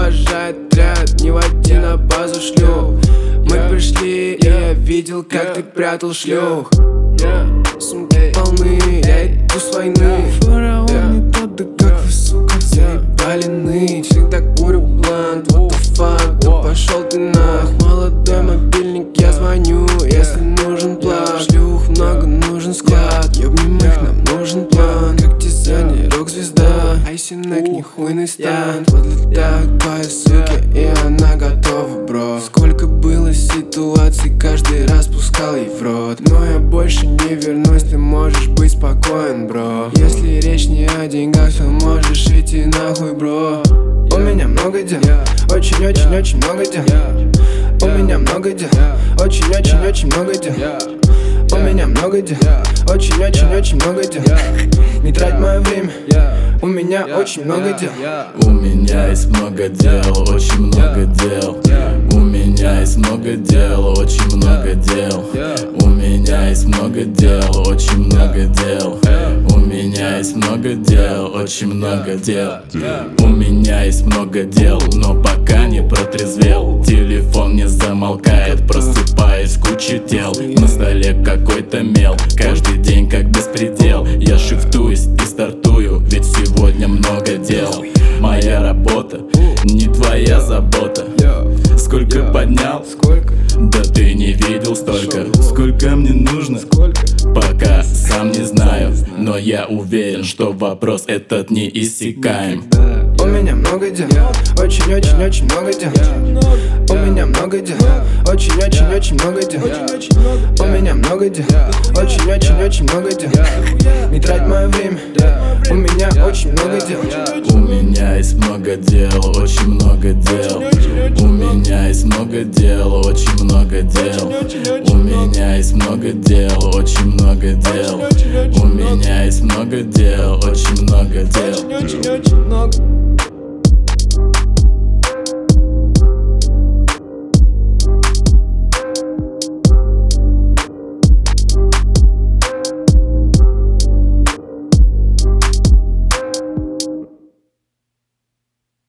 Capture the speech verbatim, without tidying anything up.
провожает отряд, не води на базу шлюх. Мы пришли, и я видел, как ты прятал шлюх. Сумки полны, я иду с войны. Фараон не тот, да как вы, сука, заебали ныть. Всегда курю блант, what the fuck, да пошел ты нах. Молодой мобильник, я звоню, если нужен план. Шлюх много, нужен склад, ёбнем их, нам нужен план. Как дизайнер, рок-звезда, айсинек, нихуйный стан. Подлетают твои суки, и она готова, бро. Сколько было ситуаций, каждый раз пускал ей в рот. Но я больше не вернусь, ты можешь быть спокоен, бро. Если речь не о деньгах, то можешь идти нахуй, бро. У меня много дел, очень-очень-очень много дел. У меня много дел, очень-очень-очень много дел. У меня много дел, очень-очень-очень много дел. Не трать мое время, у меня очень много дел. У меня есть много дел, очень много дел. У меня есть много дел, очень много дел. У меня есть много дел, очень много дел. У меня есть много дел, очень много дел. У меня есть много дел, но пока не протрезвел. Телефон не замолкает, просыпаюсь куча дел. На столе какой-то мел, каждый день как беспредел. Я шифтуюсь и стартую, ведь сегодня много дел. Моя работа, не твоя забота. Сколько поднял? Сколько? Да ты не видел столько. Сколько мне нужно? Сколько? Пока сам не знаю, но я уверен, что вопрос этот не иссякаем. У меня много дел, очень-очень-очень много дел. У меня много дел, очень-очень-очень много дел. У меня много дел, очень-очень-очень много дел. Не трать мое время, у меня очень много дел. У меня есть много дел, очень много дел. У меня есть много дел, очень много дел. У меня есть много дел, очень много дел. У меня есть много дел, очень много дел. Очень-очень-очень много.